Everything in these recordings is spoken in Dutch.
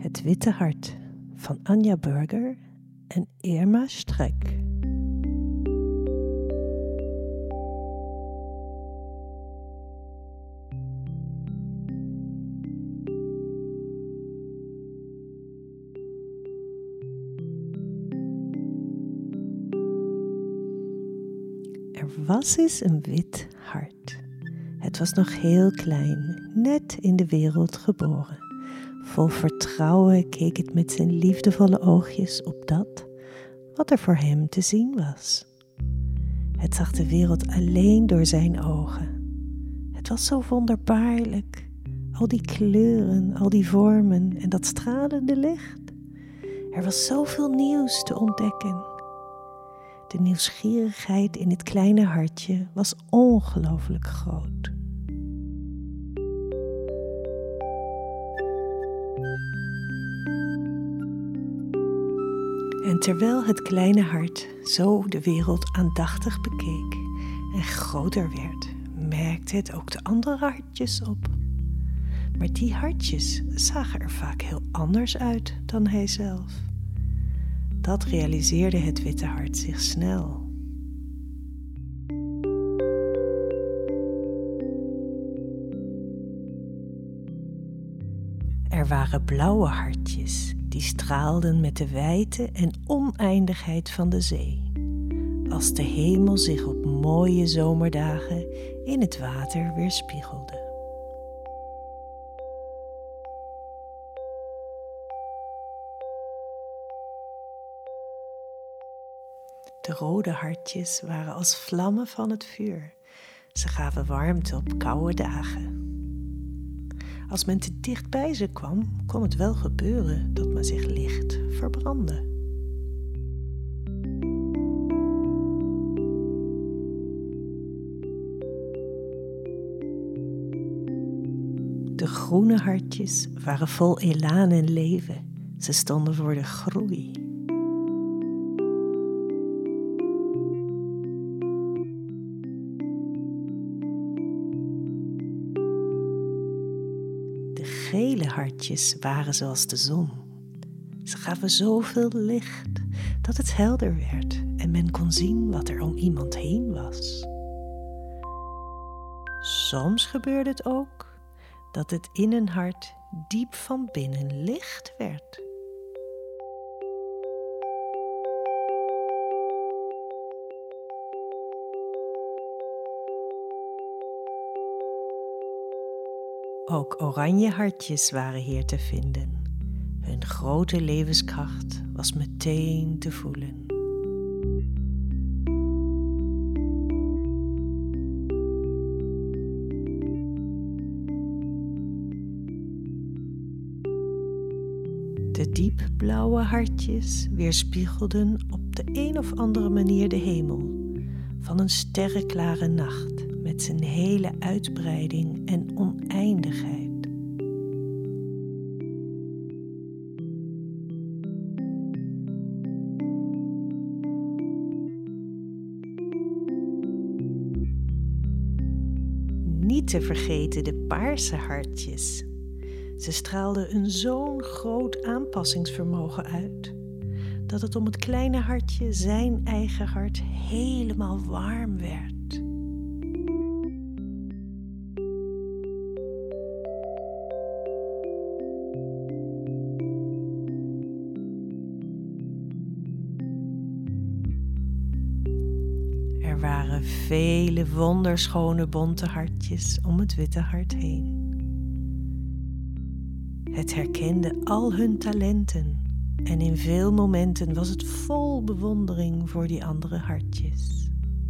Het Witte Hart van Anja Burger en Irma Streck. Er was eens een wit hart. Het was nog heel klein, net in de wereld geboren. Vol vertrouwen keek het met zijn liefdevolle oogjes op dat wat er voor hem te zien was. Het zag de wereld alleen door zijn ogen. Het was zo wonderbaarlijk. Al die kleuren, al die vormen en dat stralende licht. Er was zoveel nieuws te ontdekken. De nieuwsgierigheid in het kleine hartje was ongelooflijk groot. En terwijl het kleine hart zo de wereld aandachtig bekeek en groter werd, merkte het ook de andere hartjes op. Maar die hartjes zagen er vaak heel anders uit dan hij zelf. Dat realiseerde het witte hart zich snel. Er waren blauwe hartjes die straalden met de wijdte en oneindigheid van de zee, als de hemel zich op mooie zomerdagen in het water weerspiegelde. De rode hartjes waren als vlammen van het vuur. Ze gaven warmte op koude dagen. Als men te dicht bij ze kwam, kon het wel gebeuren dat men zich licht verbrandde. De groene hartjes waren vol elan en leven. Ze stonden voor de groei. De gele hartjes waren zoals de zon. Ze gaven zoveel licht dat het helder werd en men kon zien wat er om iemand heen was. Soms gebeurde het ook dat het in een hart diep van binnen licht werd. Ook oranje hartjes waren hier te vinden. Hun grote levenskracht was meteen te voelen. De diepblauwe hartjes weerspiegelden op de een of andere manier de hemel van een sterrenklare nacht met zijn hele uitbreiding en oneindigheid. Niet te vergeten de paarse hartjes. Ze straalden een zo'n groot aanpassingsvermogen uit, dat het om het kleine hartje, zijn eigen hart, helemaal warm werd. Er waren vele wonderschone bonte hartjes om het witte hart heen. Het herkende al hun talenten en in veel momenten was het vol bewondering voor die andere hartjes.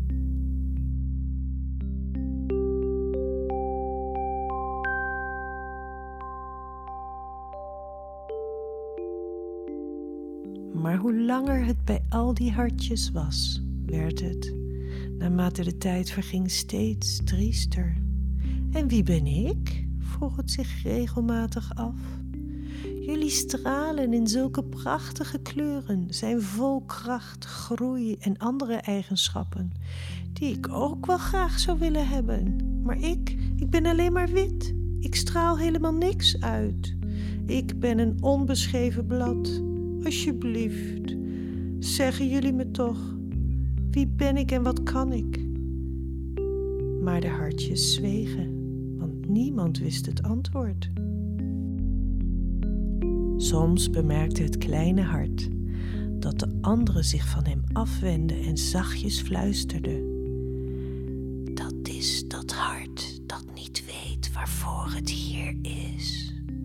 Maar hoe langer het bij al die hartjes was, werd het, naarmate de tijd verging, steeds triester. En wie ben ik? Vroeg het zich regelmatig af. Jullie stralen in zulke prachtige kleuren, zijn vol kracht, groei en andere eigenschappen, die ik ook wel graag zou willen hebben. Maar ik ben alleen maar wit. Ik straal helemaal niks uit. Ik ben een onbeschreven blad. Alsjeblieft, zeggen jullie me toch. Wie ben ik en wat kan ik? Maar de hartjes zwegen, want niemand wist het antwoord. Soms bemerkte het kleine hart dat de anderen zich van hem afwenden en zachtjes fluisterden. Dat is dat hart dat niet weet waarvoor het hier is.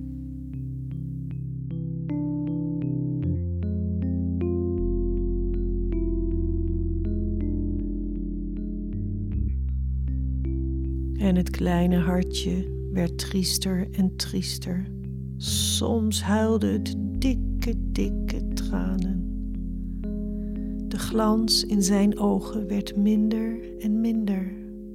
En het kleine hartje werd triester en triester. Soms huilde het dikke tranen. De glans in zijn ogen werd minder en minder.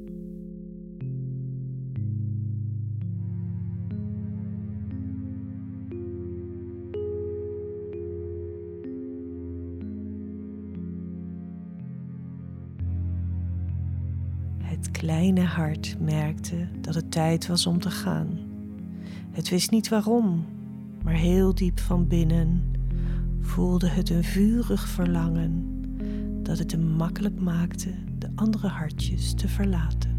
Het kleine hart merkte dat het tijd was om te gaan. Het wist niet waarom, maar heel diep van binnen voelde het een vurig verlangen dat het hem makkelijk maakte de andere hartjes te verlaten.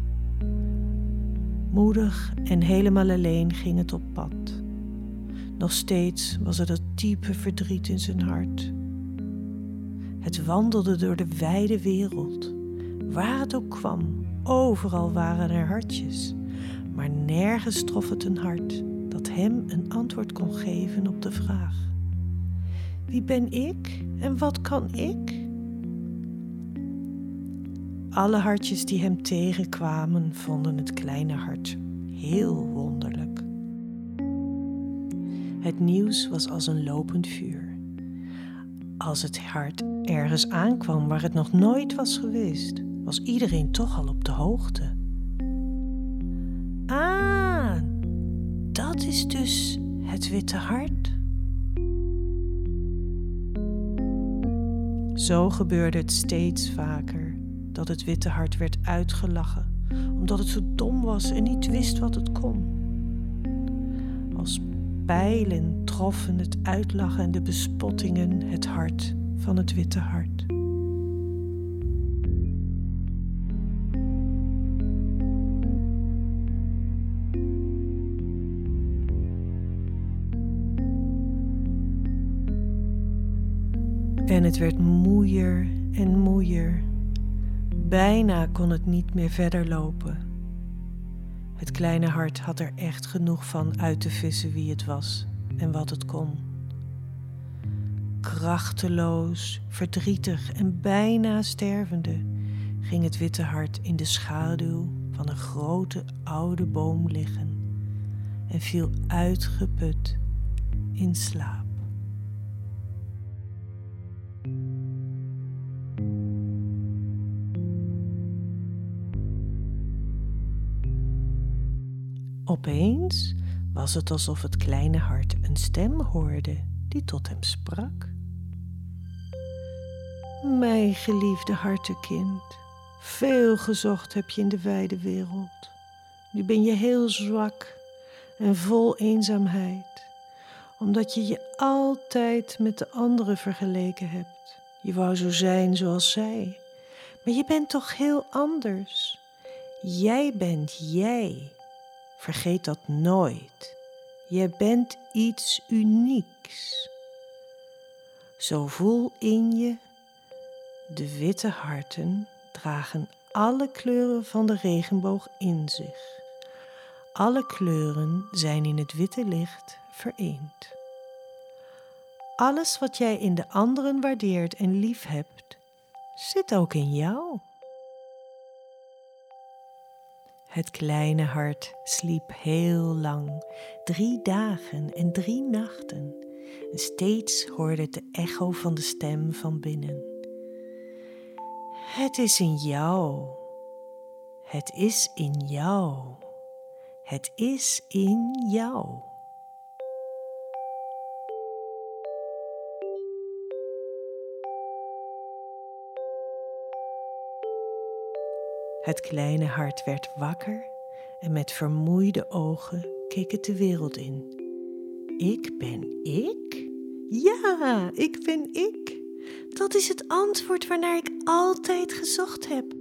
Moedig en helemaal alleen ging het op pad. Nog steeds was er dat diepe verdriet in zijn hart. Het wandelde door de wijde wereld. Waar het ook kwam, overal waren er hartjes, maar nergens trof het een hart dat hem een antwoord kon geven op de vraag: wie ben ik en wat kan ik? Alle hartjes die hem tegenkwamen vonden het kleine hart heel wonderlijk. Het nieuws was als een lopend vuur. Als het hart ergens aankwam waar het nog nooit was geweest, was iedereen toch al op de hoogte. Ah, dat is dus het witte hart. Zo gebeurde het steeds vaker dat het witte hart werd uitgelachen, omdat het zo dom was en niet wist wat het kon. Als pijlen troffen het uitlachen en de bespottingen het hart van het witte hart. En het werd moeier en moeier. Bijna kon het niet meer verder lopen. Het kleine hart had er echt genoeg van uit te vissen wie het was en wat het kon. Krachteloos, verdrietig en bijna stervende ging het witte hart in de schaduw van een grote oude boom liggen en viel uitgeput in slaap. Opeens was het alsof het kleine hart een stem hoorde die tot hem sprak. Mijn geliefde hartekind, veel gezocht heb je in de wijde wereld. Nu ben je heel zwak en vol eenzaamheid, omdat je je altijd met de anderen vergeleken hebt. Je wou zo zijn zoals zij, maar je bent toch heel anders. Jij bent jij. Vergeet dat nooit. Je bent iets unieks. Zo voel in je, de witte harten dragen alle kleuren van de regenboog in zich. Alle kleuren zijn in het witte licht vereend. Alles wat jij in de anderen waardeert en lief hebt, zit ook in jou. Het kleine hart sliep heel lang, 3 dagen en 3 nachten. En steeds hoorde het de echo van de stem van binnen. Het is in jou. Het is in jou. Het is in jou. Het kleine hart werd wakker en met vermoeide ogen keek het de wereld in. Ik ben ik? Ja, ik ben ik. Dat is het antwoord waarnaar ik altijd gezocht heb.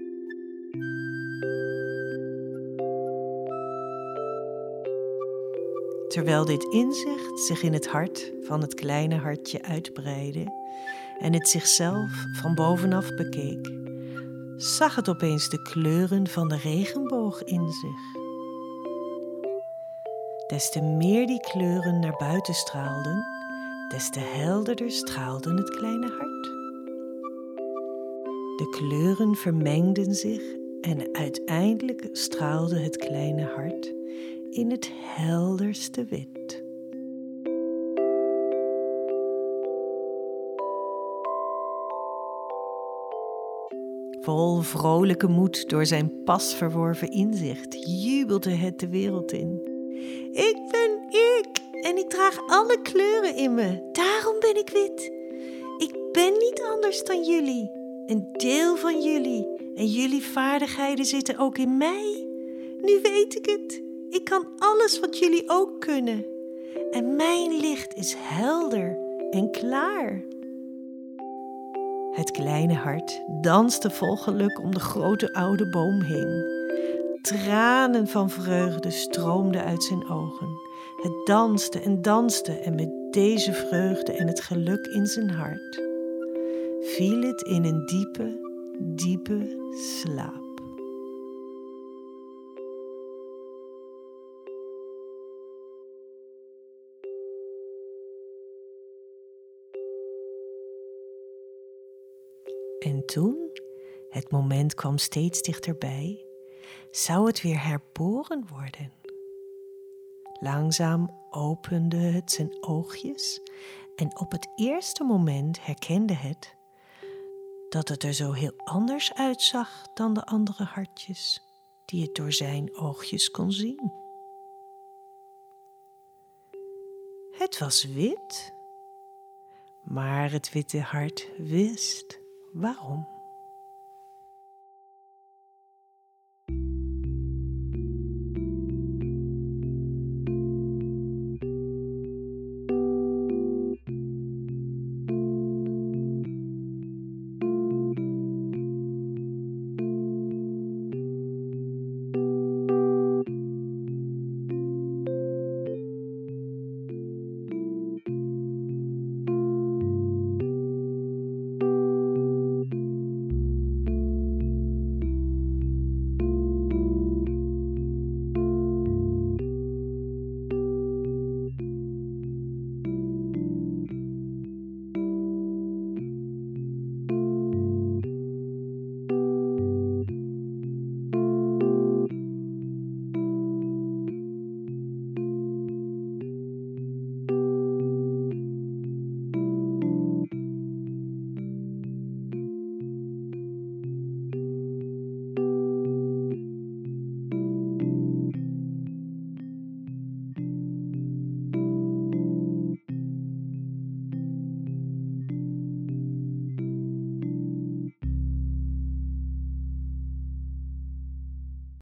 Terwijl dit inzicht zich in het hart van het kleine hartje uitbreidde en het zichzelf van bovenaf bekeek, zag het opeens de kleuren van de regenboog in zich. Des te meer die kleuren naar buiten straalden, des te helderder straalde het kleine hart. De kleuren vermengden zich en uiteindelijk straalde het kleine hart in het helderste wit. Vol vrolijke moed door zijn pas verworven inzicht jubelde het de wereld in. Ik ben ik en ik draag alle kleuren in me. Daarom ben ik wit. Ik ben niet anders dan jullie. Een deel van jullie en jullie vaardigheden zitten ook in mij. Nu weet ik het. Ik kan alles wat jullie ook kunnen. En mijn licht is helder en klaar. Het kleine hart danste vol geluk om de grote oude boom heen. Tranen van vreugde stroomden uit zijn ogen. Het danste en met deze vreugde en het geluk in zijn hart viel het in een diepe, diepe slaap. En toen, het moment kwam steeds dichterbij, zou het weer herboren worden. Langzaam opende het zijn oogjes en op het eerste moment herkende het dat het er zo heel anders uitzag dan de andere hartjes die het door zijn oogjes kon zien. Het was wit, maar het witte hart wist waarom.